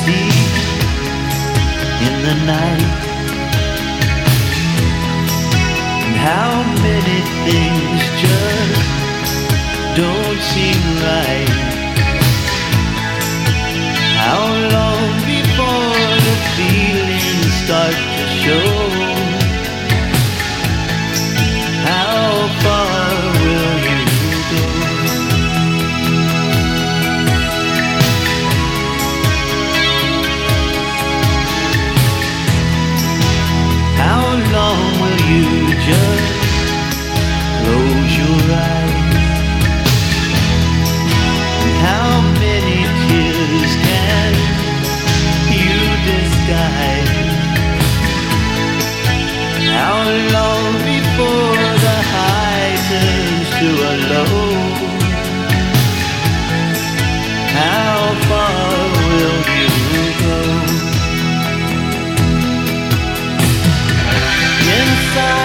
see in the night, and how many things just don't seem right. How long before the feelings start to show? How far will you go? How long will you just close your eyes? How many tears can you disguise? How long before the high turns to a low? How far will you go? Inside